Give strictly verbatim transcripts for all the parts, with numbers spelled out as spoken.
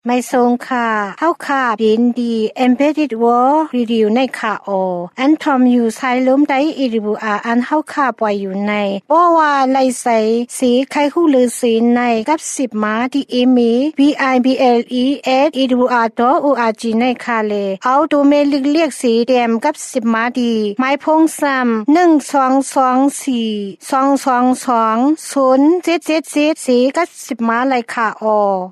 ไม่ทรงค่ะเฮาค่ะยินดี Embedded World Review ในค่ะโออันทอมอยู่ไซล้มได้อีริบูอาอันเฮาค่ะปล่อยอยู่ในบ่ว่าไลใสสีไข่ฮู้ลือสีในกับสิบมาที่อีมี บี ไอ บี แอล อี เอส อี ดับเบิลยู อาร์ ดอท โอ อาร์ จี ในค่ะเลเอาดูเมลิกเรียกสีแดมกับสิบมาดีไม้พงซ้ำหนึ่ง สอง สอง สี่ สอง สอง สอง ศูนย์ เจ็ด เจ็ด เจ็ดสีกับสิบมาเลยค่ะโอ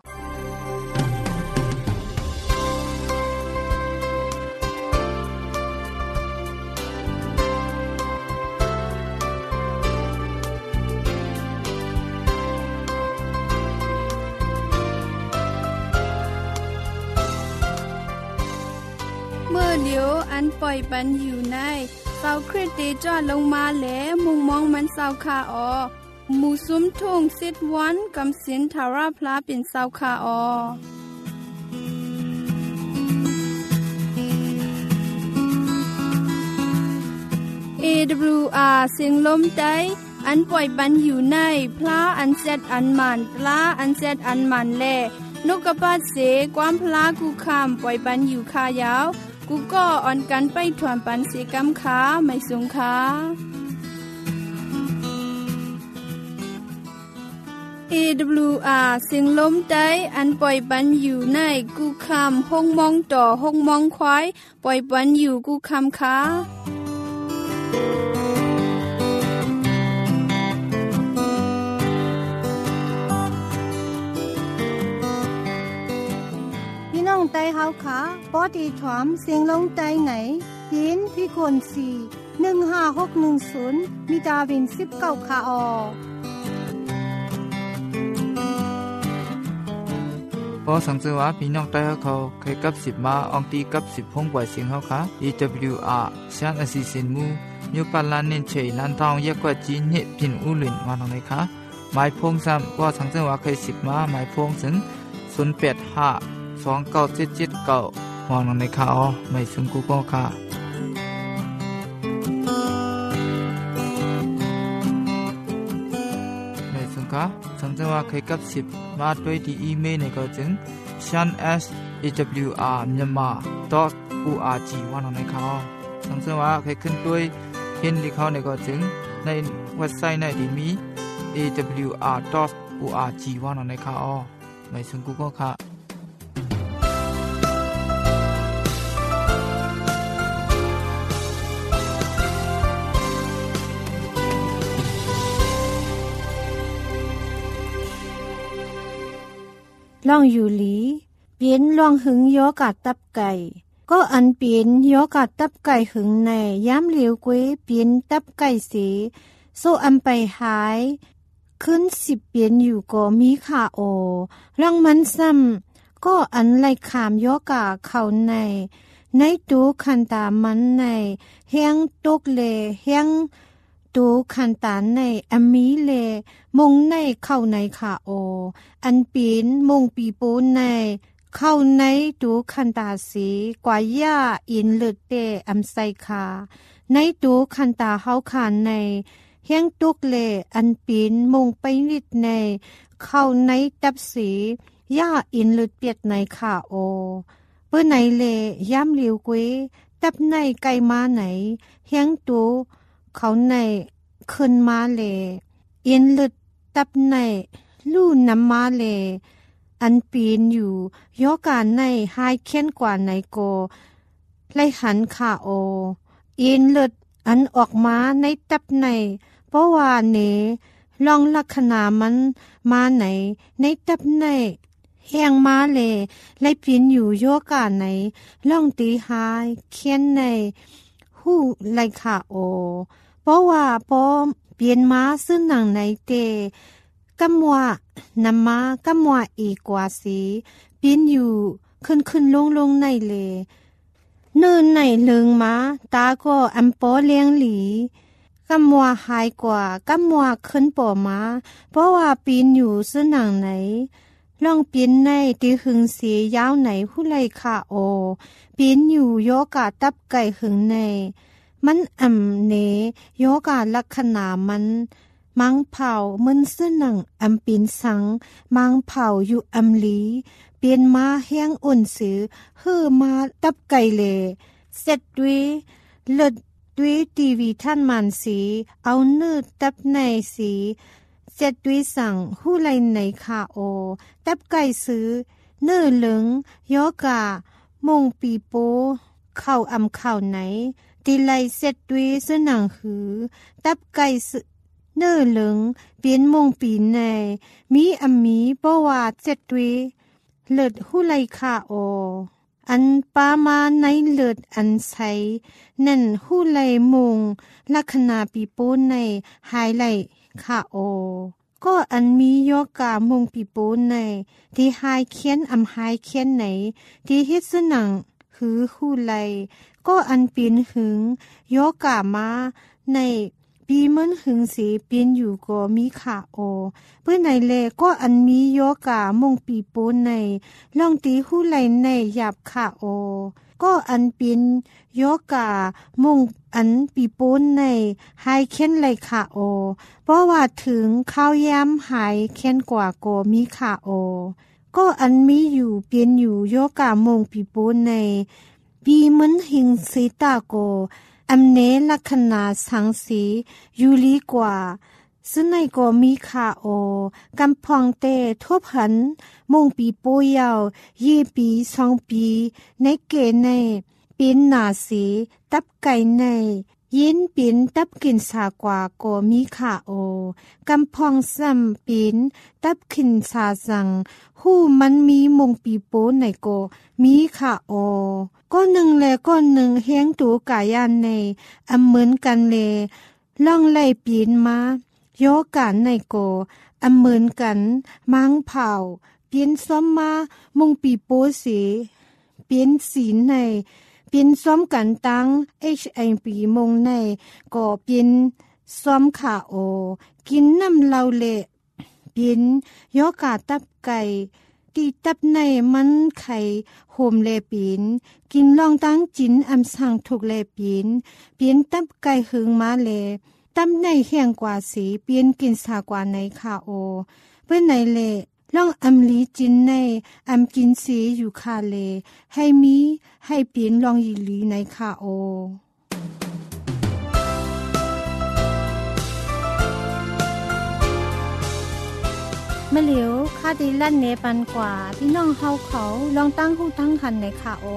เมื่อเดียวอันปล่อยปันอยู่ในเสาคริสติจอดลงมาแหลมุงมองมันเสาคาออหมู่ซุ้มทุ่งสิทวันกำสินทาราพลาเป็นเสาคาออ เอ ดับเบิลยู อาร์ เสียงลมใจอันปล่อยปันอยู่ในพลาอันเซตอันมันปลาอันเซตอันมันแลนกกระปาดเสความพลากูคำปล่อยปันอยู่คายาวกูก็อ่อนกันไปถวนปันเสกำขาไม่สูงขาเอ ดับเบิลยู อาร์ เสียงลมใจอันปล่อยปันอยู่ในกูคำห้องมองต่อห้องมองควายปล่อยปันอยู่กูคำขาน้องไตเฮาค่ะปอดีถอมเสียงลงไตไหนยินพี่คนสี่ หนึ่ง ห้า หก หนึ่ง ศูนย์มีดาวินสิบเก้าค่ะออพอสังเกตว่าพี่น้องไตเฮาเขาเคยกับสิบมาอองตีกับสิบพงปล่อยเสียงเฮาค่ะ อี ดับเบิลยู อาร์ ชานอสิสินมูยูปาลานเนนเชยลันทองยะกว่าจีนเฮพินอุลินมาตรงไหนคะหมายพงซ้ำว่าสังเกตว่าเคยสิบมาหมายพงถึงศูนย์ แปด ห้าสอง เก้า เจ็ด เจ็ด เก้ามองลงในข่าวไม่ซึ่งกูก็ค่ะไม่ซึ่งค่ะสังเกตว่าเคยกับสิบมาด้วยที่อีเมลในก็จึง shan s a w r myanmar dot org ว่าลงในข่าวสังเกตว่าเคยขึ้นด้วยเห็นที่เขาในก็จึงในเว็บไซต์ในที่มี เอ ดับเบิลยู อาร์ ดอท โอ อาร์ จี ว่าลงในข่าวไม่ซึ่งกูก็ค่ะล่องอยู่หลีเปลี่ยนล่องหึงยอกาดตับไก่ก็อันเปลี่ยนยอกาดตับไก่หึงในย้ำเหลียวกวยเปลี่ยนตับไก่เสีโซอันไปหายขึ้นสิบเปลี่ยนอยู่ก็มีขาโอล่องมันซ้ำก็อันไล่ขามยอกาเข้าในในตูคันตามันในเฮียงตกเลเฮียงตูคันตานในอมีเลมงในเข้าในขาโออันปีนมงปีปูนในเข้าในตูคันตาสีกว่าย่าอินเลือดเตอำไซคาในตูคันตาเฮาคานในเฮียงตุกเลอันปีนมงไปนิดในเข้าในตับสีย่าอินเลือดเปียดในขาโอเปื้อไหนเลย่ำเหลียวกวยตับในไกมาไหนเฮียงตูเขาในขึ้นมาเลเอ็นเลือดตับในลู่น้ำมาเลอันปีนอยู่ยอการในหายเค้นกว่าในโกไล่หันขาโอเอ็นเลือดอันออกมาในตับในเพราะว่าเนลองลักษณะมันมาไหนในตับในแห้งมาเลไล่ปีนอยู่ยอการในลองตีหายเค้นในหู้ไล่ขาโอเพราะว่าพอเปลี่ยนมาซึ่งหนังในเตกำว่านำมากำว่าอีกว่าสีเปลี่ยนอยู่ขึ้นขึ้นลงลงในเลเนินในเลิงมาตาก็อำปอเลี้ยงหลีกำว่าหายกว่ากำว่าขึ้นปอมาเพราะว่าปีนอยู่ซึ่งหนังไหนลองปีนในตีหึงสียาวไหนผู้ไล่ขาโอปีนอยู่โยกาตับไก่หึงในมันอ่ำเนโยกาลักษณะมันมังเผามันซึ่งหนังอำปีนสังมังเผาอยู่อำลีปีเป็นมาแห้งอ่อนสือเฮือมาตับไก่เลเสร็จด้วยเลิดด้วยทีวีท่านมันสีเอาเนื้อตับในสีเสร็จด้วยสั่งหู้ไลในคาโอตับไก่ซื้อเนื้อเหลืองยอกามงปีโปเข้าอำเข้าไหนตีไลเสร็จด้วยเสื้อหนังหือตับไก่เนื้อเหลืองเปลี่ยนมงปีในมีอมีบ่ว่าเสร็จด้วยเลิดหู้ไลคาโออันปามาในเลิดอันใสนั่นหู้ไลมงลักษณะปีโป้ในหายไลคาโอก็อันมียอกามงปีโป้ในที่หายเขียนอำหายเขียนไหนที่เฮ็ดสนังหือหู้ไลก็อันปีนหึงยอกามาในปีมันหึงสีเปลี่ยนอยู่ก็มีขาโอเพื่อในเลก็อันมีโยกามงปีโป้ในลองตีหู้ไหลในหยาบขาโอก็อันเป็นโยกามงอันปีโป้ในหายเค้นไหลขาโอเพราะว่าถึงข้าวย้ำหายเค้นกว่าก็มีขาโอก็อันมีอยู่เปลี่ยนอยู่โยกามงปีโป้ในปีมันหึงสีตาโกอำเนลักษณะสังสียูลีกว่าซึ่งในก็มีขาโอกำพองเตทบหันมงปีโปยาวยี่ปีสองปีในเกในเป็นหนาสีตับไก่ในยินเป็นตับกินสากว่าก็มีขาโอกำพองซ้ำเป็นตับกินสาสังหู้มันมีมงปีโปในก็มีขาโอก็หนึ่งและก็หนึ่งเฮียงตูกายานในอำเหมือนกันเลล่องไล่ปีนมาโยกันในโกอำเหมือนกันมังเผาเปลี่ยนซ้อมมามุงปีโปสีเปลี่ยนสีในเปลี่ยนซ้อมกันตั้ง เอช ไอ พี มงในก็เปลี่ยนซ้อมขาโอกินน้ำเหล้าเละเปลี่ยนโยกาตับไก่ตีตับในมันไข่โหมเลปีนกินลองตั้งจินอำสั่งถูกเลปีนเปลี่ยนตับไก่หึงมาเลตับในแห้งกว่าสีเปลี่ยนกินสากว่าในคาโอเพื่อในเลลองอำลีจินในอำกินสีอยู่คาเลให้มีให้เปลี่ยนลองยีลีในคาโอมะเหลียวคาดีลั่นเนปันกว่าพี่น้องเฮาเขาลองตั้งหูตั้งหันในคาโอ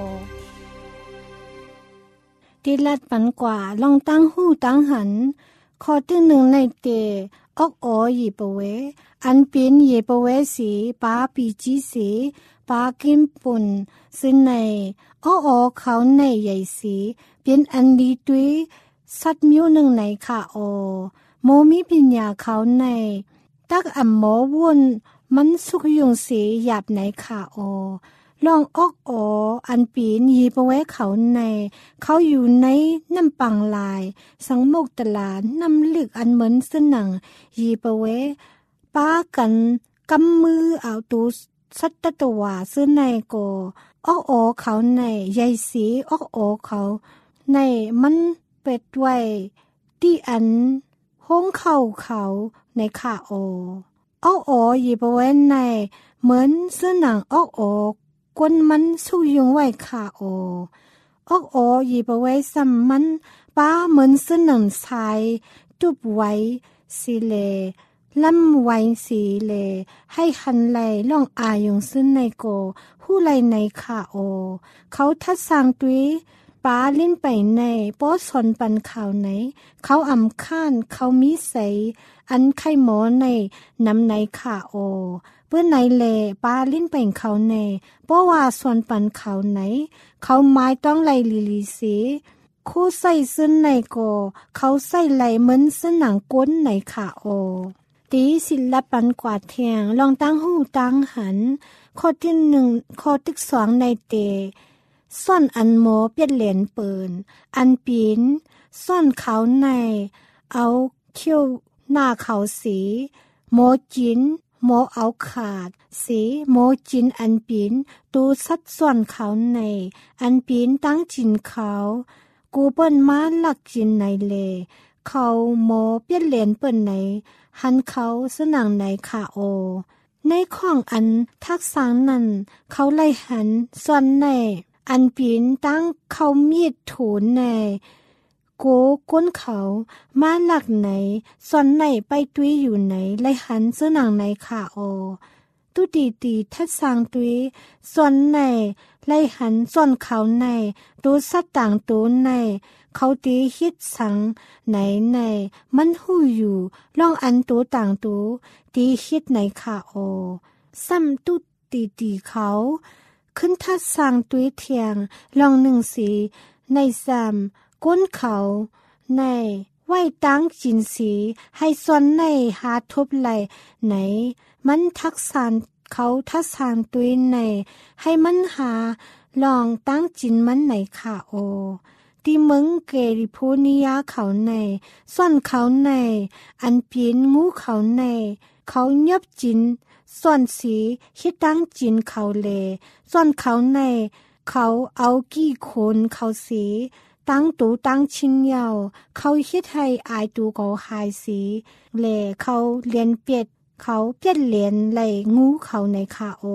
ดีลัดปันกว่าลองตั้งหูตั้งหันขอที่หนึ่งในเตออกโอยีปเวอันเป็นเยปเวสีปาปีจีสีปากิมปุนซึ่งในอออเขาในใหญ่สีเป็นอันดีด้วยสัตว์มิวหนึ่งในคาโอโมมีปัญญาเขาในตักอ่ำหมอวุ่นมันสุกยุงสีหยาบในขาโอลองออกโออันปีนยีปะไว้เขาในเขาอยู่ในน้ำปังลายสังมกตลาดน้ำลึกอันเหมือนสนังยีปะไว้ป้ากันกำมือเอาตูสัตตตวาซื้อในโกออกโอเขาในใหญ่สีออกโอเขาในมันเป็ดไว้ที่อันห้องเข่าเขาในขาโอออกโอยีบไว้ในเหมือนเสื้อหนังออกโอกวนมันสู้ยุงไว้ขาโอออกโอยีบไว้ซ้ำมันป้าเหมือนเสื้อหนังชายจุบไว้สีเลลำไว้สีเลให้คันไหลล่องอายงซึ่งในโกผู้ไหลในขาโอเขาทัดสร้างตุยป้าลิ้นไปในป้อสอนปันข่าวไหนเขาอ่ำข้านเขามีใสอันไข่หมอในน้ำในขาโอเพื่อในเลป้าลิ้นไปเขาในป้อว่าสอนปันข่าวไหนเขาไม้ต้องไหลลีลีสีคู่ใส่ซึ่งในโกเขาใส่ไหลเหมือนซึ่งหนังก้นในขาโอตีศิลปันกวาดแทงลองตั้งหูตั้งหันข้อที่หนึ่งข้อที่สองในเตซ่อนอันโมเปียดเหรียญเปินอันปีนซ่อนเขาในเอาเขี้ยวหน้าเขาสีโมจินโมเอาขาดสีโมจินอันปีนตูสัดส่วนเขาในอันปีนตั้งจินเขากูเปิ้นมาหลักจินในเลเขาโมเปียดเหรียญเปินในหันเขาสนังในขาโอในข้องอันทักษะนั้นเขาไล่หันส่วนในอันปีนตั้งเขามีดถูนในโกก้นเขามาหลักไหนส่วนไหนไปตุยอยู่ไหนไล่หันเสื้อหนังในขาโอตุดีตีทัดสางตุยส่วนในไล่หันส่วนเขาในดูสัตต่างตัวในเขาตีฮิตสังไหนในมันหูอยู่ลองอันตัวต่างตัวตีฮิตในขาโอซ้ำตุตีตีเขาขึ้นทัดสางตุยเทียงลองหนึ่งสีในซ้ำก้นเขาในไว้ตั้งจินสีให้ส่วนในหาทุบไหลไหนมันทักษานเขาทักษานตุยในให้มันหาลองตั้งจินมันไหนค่ะโอที่เมืองเกริพูนิยาเขาในส่วนเขาในอันเปลี่ยนงูเขาในเขาเงียบจินส่วนสีฮิตตั้งจินเขาเลส่วนเขาในเขาเอากี่คนเขาสีตั้งตูตั้งชิงเยาเขาฮิตให้อายตูเขาหายสีเลเขาเลียนเปียดเขาเปียดเลียนไหลงูเขาในค่ะโอ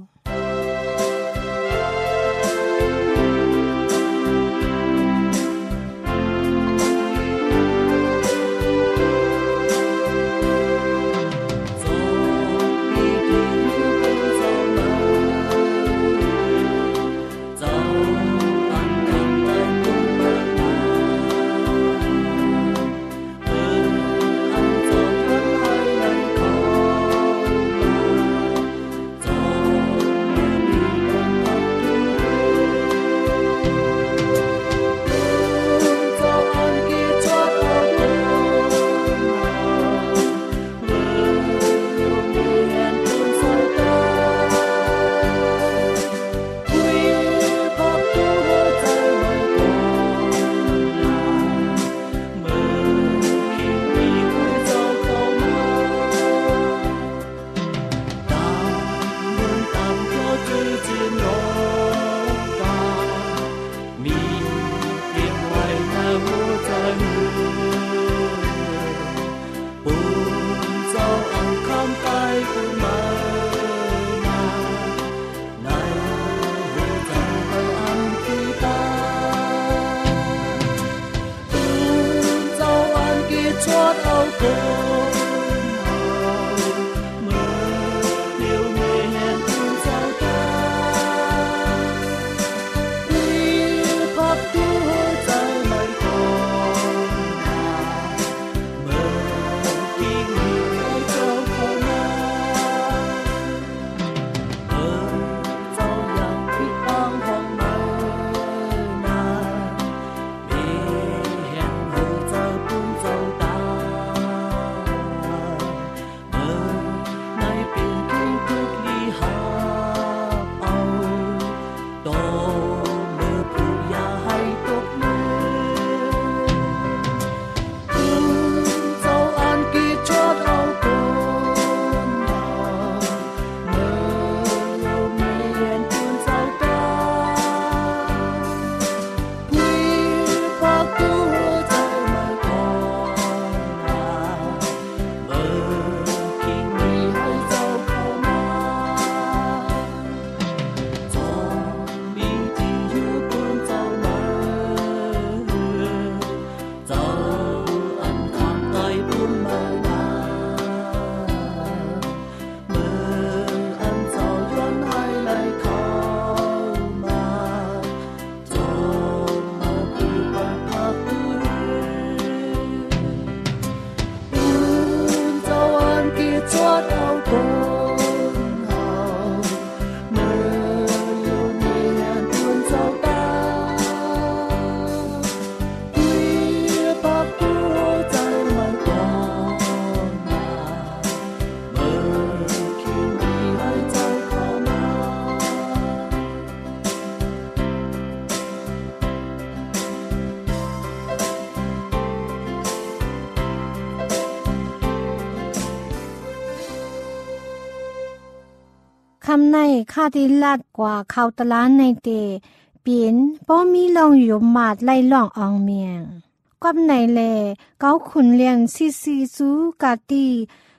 คำในข้าที่ลาดกว่าเขาตลาดในเตเปลี่ยนป้อมีลองอยู่มาดไล่ล่องอองเมียงกับในแลเก้าขุนเลียงซีซีซูกาตี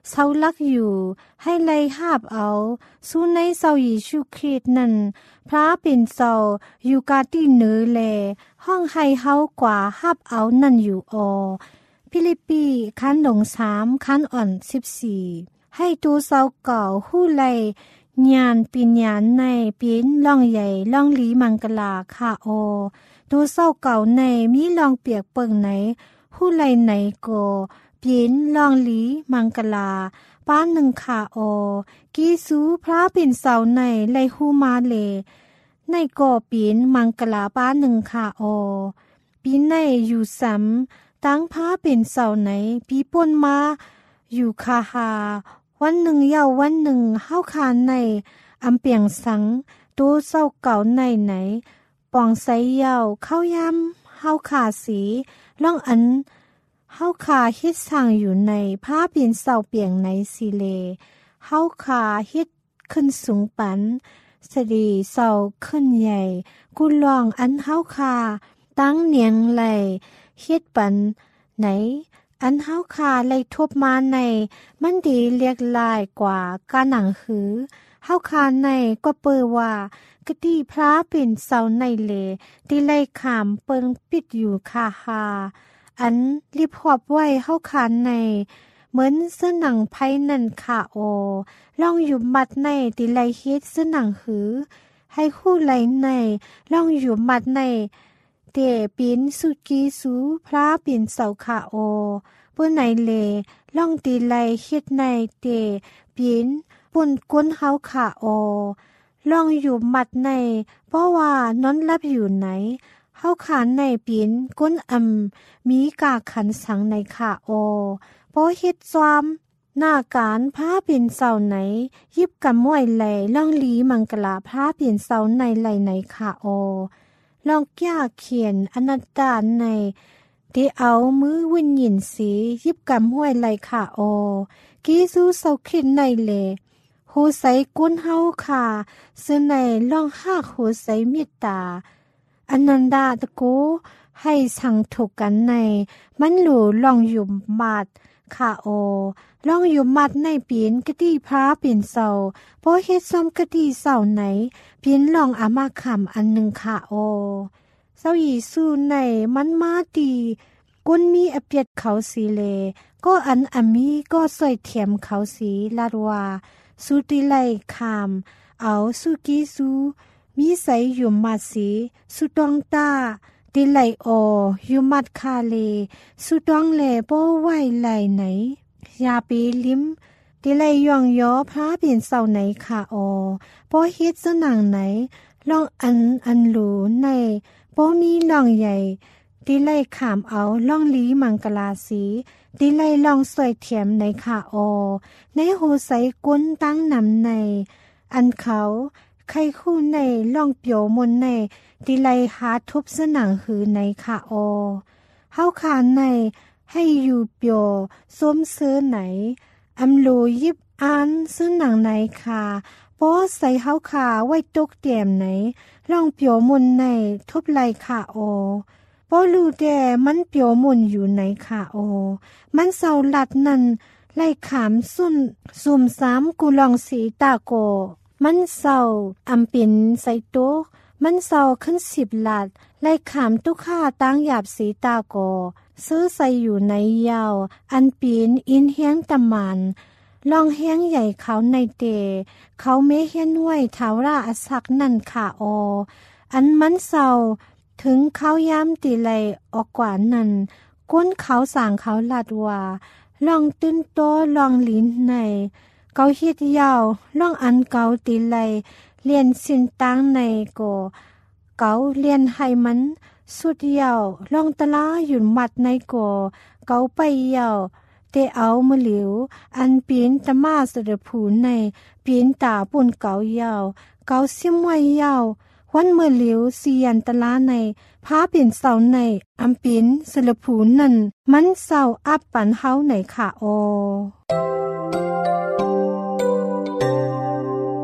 เศร้าลักอยู่ให้ไล่หาบเอาสู้ในเศร้ายิชูคริสต์นั้นพระเป็นเศร้าอยู่กาที่เหนือแลห้องให้เฮากว่าหาบเอานั่นอยู่อฟิลิปปีคันหลงสามคันอ่อนสิบสี่ให้ตูเศร้าเก่าหู้ไล่ญาณปิญญาณในปีนล่องใหญ่ล่องลีมังกลาค่ะโอตูเศร้าเก่าในมีลองเปียกเปิงไหนหู้ไล่ไหนก็ปีนล่องลีมังกลาป้านหนึ่งค่ะโอกีสูพระเป็นเศร้าในไล่หูมาเลในก่อปีนมังกลาป้านหนึ่งค่ะโอปีนในอยู่ซ้ำตั้งพระเป็นเศร้าไหนปีป่นมาอยู่คาหาวันหนึ่งเยาวันหนึ่งเฮาคานในอำเปียงสังตูเศร้าเก่าในไหนปองไสเยาเข้ายำเฮาขาสีล่องอันเฮาขาเฮ็ดสร้างอยู่ในพระเป็นเศร้าเปียงในสิเลเฮาขาเฮ็ดขึ้นสูงปันสดีเศร้าขึ้นใหญ่กุลองอันเฮาขาตั้งเนียงไหลเฮ็ดปันไหนอันเฮาคาไล่ทบมาในมันดีเรียกลายกว่าการหนังหือเฮาคาในก็เปิดว่ากะดีพระเป็นเสาในเลที่ไล่ขามเปิงปิดอยู่คาหาอันรีบหอบไว้เฮาคาในเหมือนเสื้อหนังไพ่นั่นค่ะโอลองอยู่มัดในที่ไล่เฮ็ดเสื้อหนังหือให้คู่ไล่ในลองอยู่มัดในเตปินสุกีสูพระปินเสาขาโอเปื้อไหนเลล่องตีไลเฮ็ดในเตปินปุ่นก้นเฮาขาโอล่องอยู่มัดในเพราะว่านอนรับอยู่ไหนเฮาขานในปินก้นอำมีกาขันสังในขาโอเพราะเฮ็ดจอมหน้าการพระเป็นเสาไหนยิบกำมวยไหลล่องลีมังกลาพระเป็นเสาในไหลในขาโอลองแก้เขียนอนัตตาในที่เอามือวิญญินสียิบกำห้วยไหลขาโอกีซูเศร้าขินในเลโหใสก้นเฮาขาเสื้อในล่องหากโหใสเมตตาอนันดาตะโกให้สั่งถูกกันในมันหลูลองอยู่มาดขาโอลองอยู่มัดในปีนกะดีพระเป็นเสาเพราะเฮ็ดซ้ำกะดีเสาไหนปีนลองอามาคำอันหนึ่งค่ะโอเสายีสู้ในมันมาดีกุนมีอเปียดเขาสีเลก็อันอามีก็สวยเทียมเขาสีลาดว่าสุติไลคามเอาสุกีสูมีใสอยู่มาสีสุดองตาติไลโออยู่มัดคาเลสุดองเลโปไว้ไหลไหนยาปีลิมติไลยองยอพระเปลี่ยนเสาไหนค่ะโอปอเฮ็ดสนังไหนลองอันอันหลูในปอมีลองใหญ่ติไลขามเอาล่องลีมังกลาสีติไลลองสวยเทียมในค่ะโอในโหใสก้นตั้งนำในอันเขาใครคู่ในล่องเปียวมนในติไลหาทุบสนังหือในค่ะโอเฮาคานในให้อยู่เปียวส้มเสื้อไหนอำโลยิบอันซื้อหนังไหนค่ะเพราะใส่เฮาขาไว้ตกเตียมไหนล่องเปียวมนในทุบไหลค่ะโอเพราะรู้แต่มันเปียวมนอยู่ไหนค่ะโอมันเศร้าหลัดนั่นไล่ขามสุนซุ่มสามกุลองสีตาโกมันเศร้าอำเป็นใส่โต๊ะมันเศร้าขึ้นสิบหลัดไล่ขามตุค่าตั้งหยาบสีตาโกซื้อใส่อยู่ในยาวอันปีนอินเฮียงตะมันลองเฮียงใหญ่เขาในเตเขาเมเฮียนห้วยเท้าราอสักนั่นค่ะโออันมันเศร้าถึงเขาย้ำตีไลออกกว่านั้นก้นเขาสั่งเขาลาดว่าลองตื้นโตลองลิ้นในเกาเฮ็ดยาวลองอันเกาตีไลเลียนสินตั้งในโกเกาเลียนให้มันสุดยาวลองตะลาหยุ่นมัดในโกเกาไปยาวเตเอามือเหลียวอันปีนตะมาสะดผูในปีนตาปุ่นเกายาวเกาซิมไว้ยาววันมือเหลียวเสียนตะลาในพาเปลี่ยนเสาในอัมปีนสะดผูนั่นมันเศร้าอับปันเฮาไหนค่ะโอ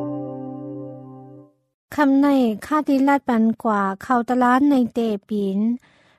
คำในคาดิลาดปันกว่าเขาตะลานในเตปีน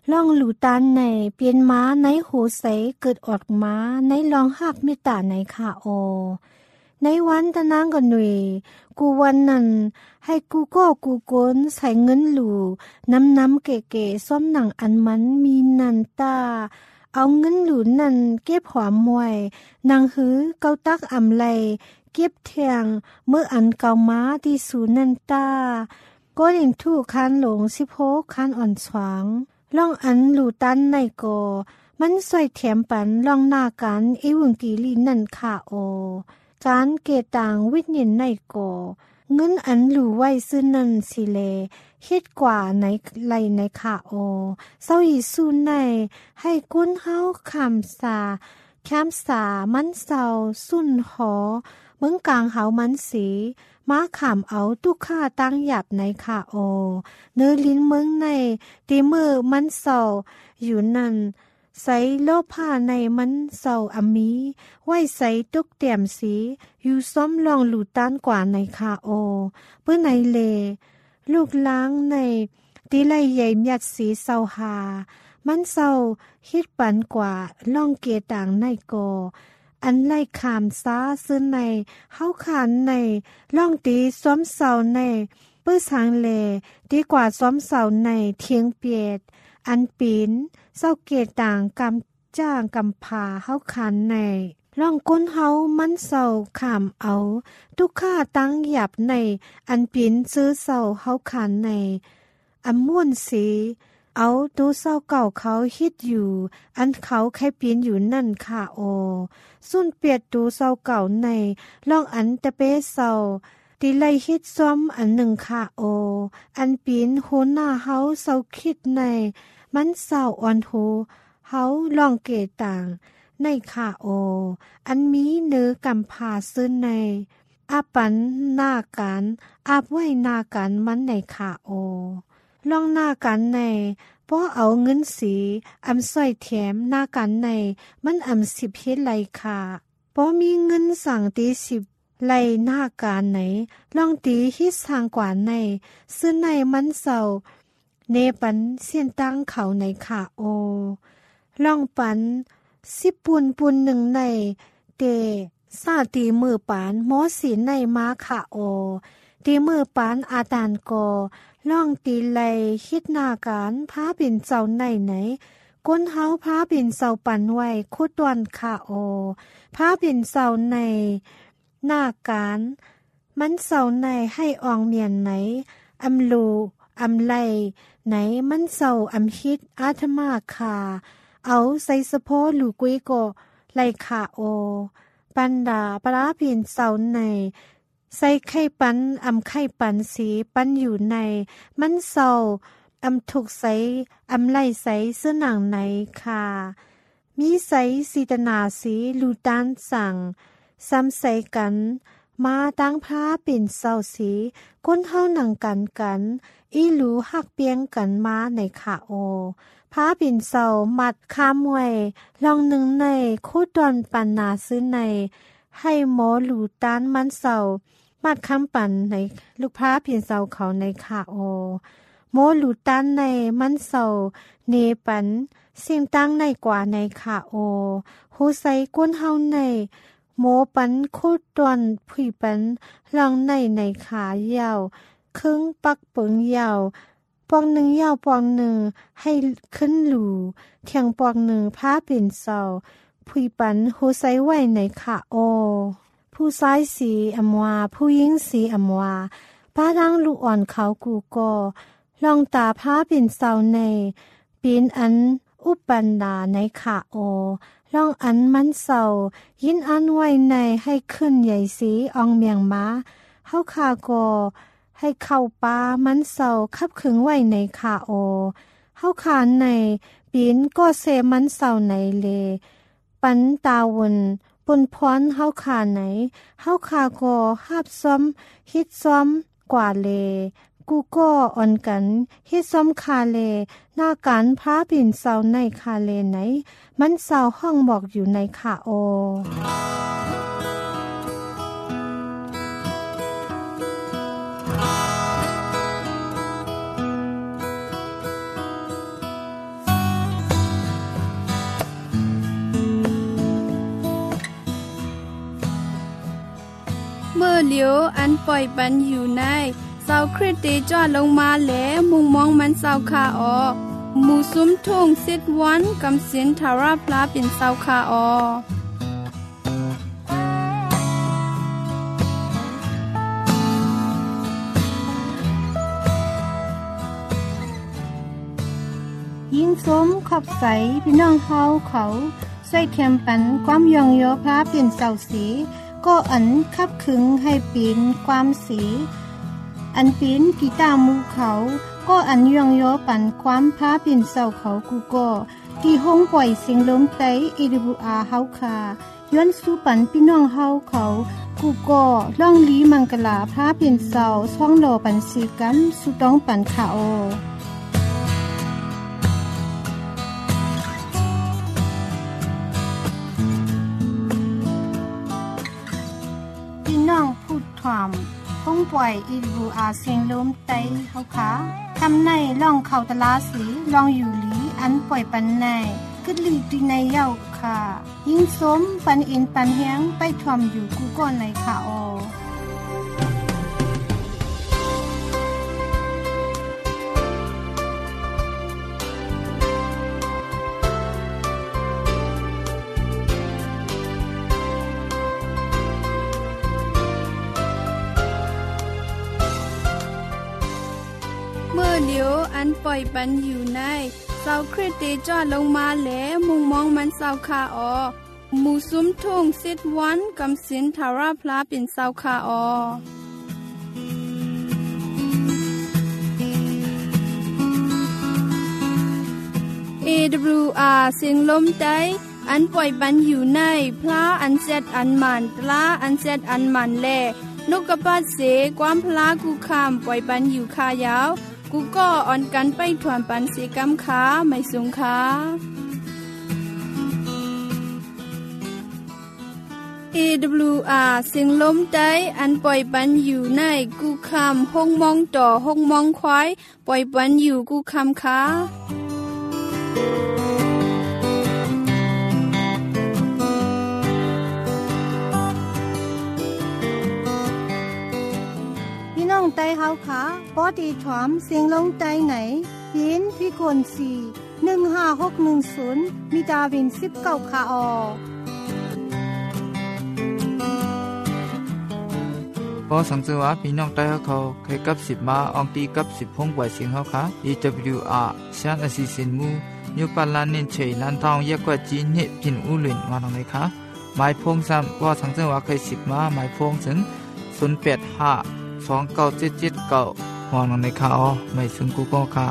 ล่องหลูตานในเปลี่ยนม้าในโหใสเกิดออกมาในลองหักมิตาในค่ะโอในวันตะนางกันหน่วยกูวันนั้นให้กูก็กูกนใส่เงินหลูน้ำน้ำเก๋ๆซ้อมหนังอันมันมีนันตาเอาเงินหลูนั่นเก็บหอมมวยนางหือเกาตักอำไลเก็บเทียงเมื่ออันเกามาที่สูนันตาก็เห็นถูกคันหลงสิโพคันอ่อนสวางล่องอันหลูตันในกอมันสวยแถมปันล่องหน้ากันไอวงกีลีนั่นค่ะโอการเกต่างวิญญาณในกอเงินอันหลูไว้ซื้อนั่นสิเลเฮ็ดกว่าในไหลในค่ะโอเศร้าอีสู้ในให้กุ้นเฮาคำสาแคมสามันเศร้าสุ่นหอเมืองกลางเฮามันสีมาขามเอาตุค่าตั้งหยับในค่ะโอเนื้อลิ้นเมืองในตีมือมันเศร้าอยู่นั่นใส่โลผ้าในมันเศร้าอมีไว้ใส่ตุกเตี่ยมสีอยู่ซ้อมลองหลูต้านกว่าในค่ะโอเพื่อในเลลูกล้างในตีไลใหญ่ยัดสีเศร้าหามันเศร้าฮิดปันกว่าล่องเกต่างในกออันไล่ขามซ้าซื้อในเฮาขานในล่องตีซ้อมเสาในปื้อสางเลดีกว่าซ้อมเสาในเทียงเปียดอันปีนเศร้าเกต่างกำจ้างกำพาเฮาขานในล่องก้นเฮามันเสาขามเอาทุกข้าตั้งหยับในอันปีนซื้อเสาเฮาขานในอันม่วนสีเอาตูเศร้าเก่าเขาฮิตอยู่อันเขาแค่เปลี่ยนอยู่นั่นค่ะโอสุ่นเปียดตูเศร้าเก่าในล่องอันตะเปเศร้าตีไลฮิตซ้อมอันหนึ่งค่ะโออันปีนโหหน้าเฮาเศร้าคิดในมันเศร้าอ่อนหูเฮาล่องเกต่างในค่ะโออันมีเนื้อกำพาซื้อในอาปันหน้ากันอาบไว้หน้ากันมันในค่ะโอล่องหน้ากันในเพราะเอาเงินสีอำสร้อยแถมหน้ากันในมันอำสิบเฮ็ดไรค่ะเพราะมีเงินสั่งตีสิบไรหน้าการไหนล่องตีฮิตทางกว่าในซื้อในมันเศร้าเนปันเสียนตั้งเขาในค่ะโอล่องปันสิบปุนปุนหนึ่งในเตซาตีมือปานหมอศีลในมาค่ะโอตีมือปานอาตานกอล่องตีไลคิดหน้าการพาเป็นเจ้าในไหนก้นเฮาพาเป็นเจ้าปันไว้คุดตวนค่ะโอพาเป็นเจ้าในหน้าการมันเจ้าในให้อองเมียนไหนอำลูอำไลไหนมันเจ้าอำฮิตอาธมาคาเอาใส่สะโพลูกุยโกไลค่ะโอปันดาปราเพียนเจ้าในใส่ไข่ปันอำไข่ปันสีปันอยู่ในมันเศร้าอำถูกใส่อำไล่ใส่เสื้อหนังในค่ะมีใส่สีตนาสีลูตานสั่งซ้ำใส่กันมาตั้งพระเป็นเศร้าสีก้นเฮาหนังกันกันอีหลูหักเปียงกันมาในค่ะโอพระเป็นเศร้ามัดคามไว้ลองหนึ่งในคู่ดอนปันนาซื้อในให้หมอหลูตานมันเศร้ามัดคำปั่นในลูกพระเพียนเศร้าเขาในค่ะโอโมหลูตันในมันเศร้าเนปันเสียงตั้งในกว่าในค่ะโอหูใส่ก้นเฮาในโมปันคูดตวนผุยปันลองในในขายาวครึ่งปักเปิงยาวปองหนึ่งยาวปองหนึ่งให้ขึ้นหลูเทียงปองหนึ่งพระเป็นเศร้าผุยปันหูใส่ไว้ในค่ะโอผู้ชายสีอำวาผู้หญิงสีอำวาป้าดังลูกอ่อนเขากูก็ลองตาพาเป็นเศร้าในปีนอันอุปันดาในขาโอลองอันมันเศร้ายินอันไว้ในให้ขึ้นใหญ่สีอองเมียงม้าเฮาคาโกให้เข้าป้ามันเศร้าคับขึงไว้ในขาโอเฮาขานในปีนก็เซมันเศร้าในเลปันตาวนปนพรเฮาขาไหนเฮาคาโกฮับซ้อมฮิตซ้อมกว่าเลกูก็อ่อนกันฮิตซ้อมคาเลหน้าการพาปิ่นเศร้าในคาเลไหนมันเศร้าห้องบอกอยู่ในขาโอเหลียวอันปล่อยปันอยู่ในเสาคริสเตจอดลงมาแหลมุงมองมันเสาคาออหมู่ซุ้มทุ่งสิดวันกำสินทาราพลาเป็นเสาคาออยิ่งสมขอบใสพี่น้องเฮาเขาใส่เข็มปันความยองโยพระเปลี่ยนเสาสีก็อันคับขึงให้ปีนความสีอันปีนกีตาร์มูเขาก็อันยองโยปันความพระเปลี่ยนเสาเขากูก็ที่ห้องปล่อยเสียงลมไต เอ ดับเบิลยู อาร์ เฮาคาย้อนสู่ปันพี่น้องเฮาเขากูก็ล่องลีมังกลาพระเปลี่ยนเสาช่องโลปันสีกันสุต้องปันขาโอน้องพูดถามห้องปล่อย เอ ดับเบิลยู อาร์ เสียงลมไตเฮาขาทำในล่องเข้าตลาสีลองอยู่หลีอันปล่อยปันในกึดลีดีในเย้าค่ะยิ่งสมปันอินปันแฮงไปทอมอยู่กูก่อนในค่ะออเหลียวอันปล่อยปันอยู่ในเสาคริสเตจอดลงมาแหลมุงมองมันเสาคาออหมู่ซุ้มทุ่งสิดวันกำสินทาราพลาเป็นเสาคาออ เอ ดับเบิลยู อาร์ เสียงลมไตอันปล่อยปันอยู่ในพลาอันเซดอันมันตลาอันเซดอันมันแลนกกระปาดเสความพลากูคามปล่อยปันอยู่คายาวกูก็อ่อนกันไปถวนปันสีกำขาไม่สูงขาเอ ดับเบิลยู อาร์ เสียงลมไตอันปล่อยปันอยู่ในกูคามห้องมองต่อห้องมองควายปล่อยปันอยู่กูคามขาน้องไตเฮาขาปอตีถอมเสียงลงไตไหนยินพี่คนสี่หนึ่งห้าหกหนึ่งศูนย์มีดาวินสิบเก้าขาออพอสังเกตว่าพี่น้องไตเขาเคยกับสิบมาอองตีกับสิบพงปล่อยเสียงเขาค่ะ เอ ดับเบิลยู อาร์ ชานอสิสินมูนิวปาลานินเฉยลันทองแยกกว่าจีนเนพินอุลินมาตรงไหนคะหมายพงซ้ำพอสังเกตว่าเคยสิบมาหมายพงถึงศูนย์แปดห้าสองเก้าเจ็ดเจ็ดเก้ามองลงในข่าวไม่ซึ่งกูก็ค่ะ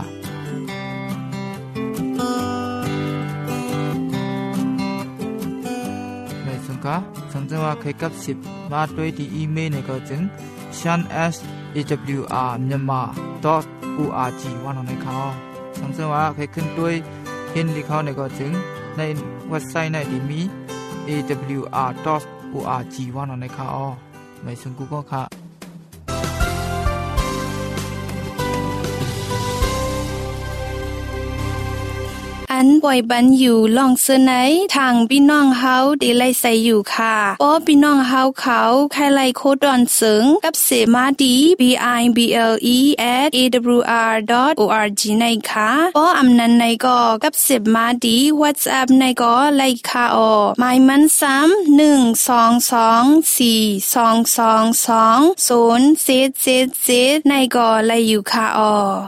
ไม่ซึ่งค่ะสังเกตว่าเคยกับสิบมาด้วยที่อีเมลในก็จึง shan s a w r myanmar dot org ว่าลงในข่าวสังเกตว่าเคยขึ้นด้วยเห็นที่เขาในก็จึงในเว็บไซต์ในที่มี เอ ดับเบิลยู อาร์ ดอท โอ อาร์ จี ว่าลงในข่าวไม่ซึ่งกูก็ค่ะอันปล่อยบันอยู่ลองเสนอทางพี่น้องเฮาได้ไล่ใส่อยู่ค่ะป้อพี่น้องเฮาเขาใครไล่โคดอนเสิงกับเสมาดี b i b l e at a w r dot org ในค่ะป้ออำนันในก็กับเสมาดี WhatsApp ในก็ไล่ค่ะออหมายมันซ้ำหนึ่ง สอง สอง สี่ สอง สอง สอง ศูนย์ เจ็ด เจ็ด เจ็ดในก็ไล่อยู่ค่ะออ